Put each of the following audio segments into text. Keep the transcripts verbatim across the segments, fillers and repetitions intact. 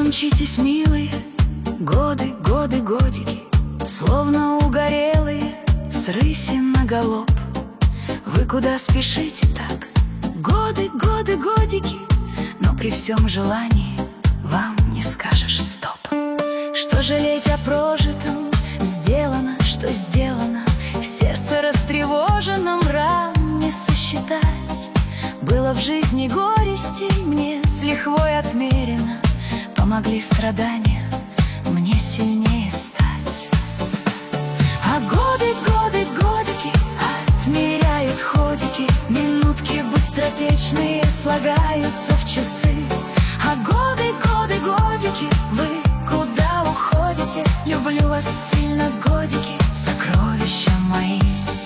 мчитесь, милые, годы, годы, годики, словно угорелые с рыси на галоп. Вы куда спешите так? Годы, годы, годики, но при всем желании вам не скажешь стоп. Что жалеть о прожитом? Сделано, что сделано, в сердце растревоженном ран не сосчитать. Было в жизни горести, мне с лихвой отмерено, помогли страдания мне сильнее стать. А годы, годы, годики отмеряют ходики, минутки быстротечные слагаются в часы. А годы, годы, годики, вы куда уходите? Люблю вас сильно, годики, сокровища мои.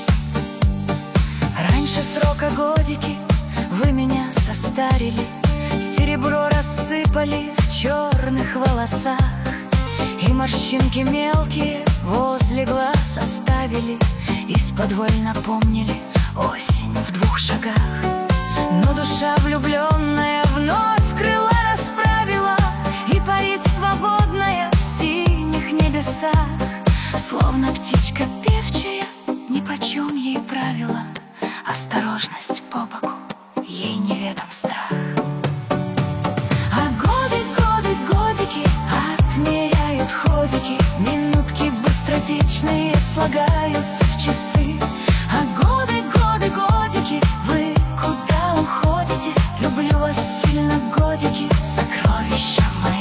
Раньше срока годики вы меня состарили, серебро рассыпали в черных волосах, и морщинки мелкие возле глаз оставили, исподволь напомнили осень в двух шагах. Но душа влюбленная вновь крыла расправила и парит свободная в синих небесах, словно птичка певчая, нипочем ей правила. Осторожность по боку, ей неведом страх. А годы, годы, годики отмеряют ходики, минутки быстротечные слагаются в часы. А годы, годы, годики, вы куда уходите? Люблю вас сильно, годики, сокровища мои.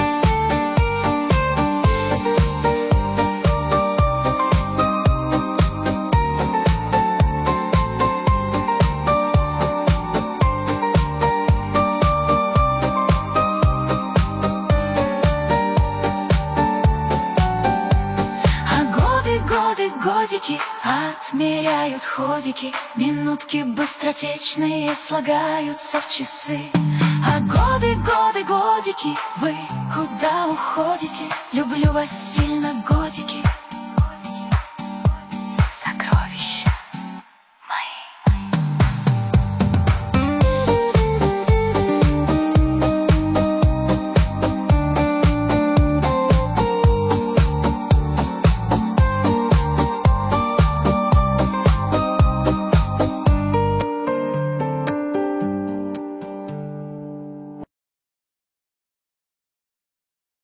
Годики отмеряют ходики, минутки быстротечные слагаются в часы. А годы, годы, годики, вы куда уходите? Люблю вас сильно, годики,